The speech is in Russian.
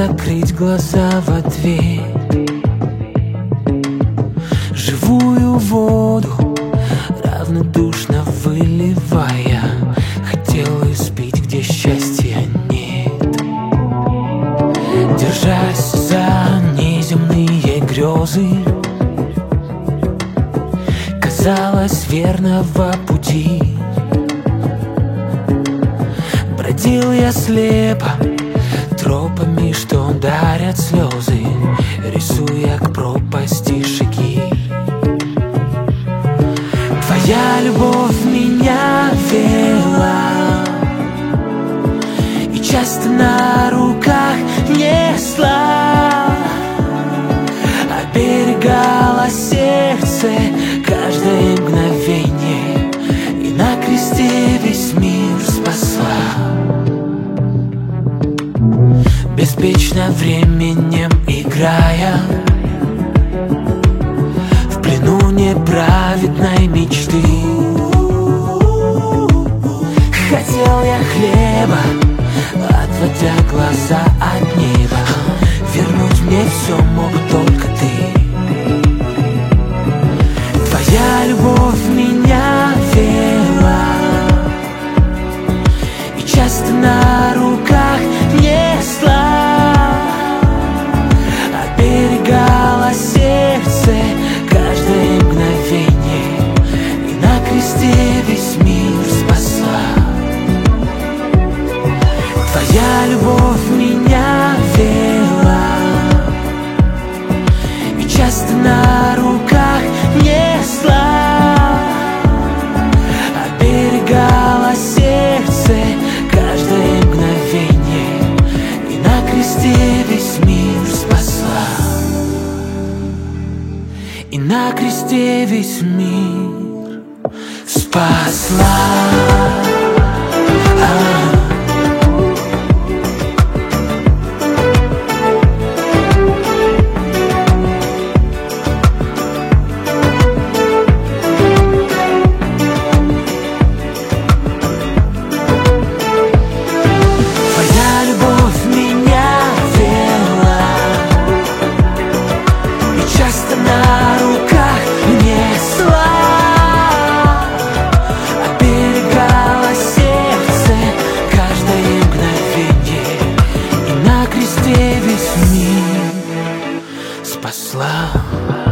закрыть глаза в ответ. Живую воду равнодушно выливая, хотел испить, где счастья нет. Держась за неземные грезы, казалось, верного пути, бродил я слепо тропами, что дарят слезы, рисуя к пропасти шаги. Твоя любовь меня вела и часто на руках несла, оберегала сердце каждое мгновение и на кресте весь мир спасла. Беспечно временем играя в плену неправедной мечты, хотел я хлеба, отводя глаза от неба. Вернуть мне все мог только ты. Твоя любовь меня вела и часто на руках несла, оберегала сердце каждое мгновение и на кресте весь мир спасла. Твоя любовь меня вела и часто на руках несла, оберегала сердце каждое мгновение и на кресте весь мир спасла. И на кресте весь мир спасла. Весь мир спасла.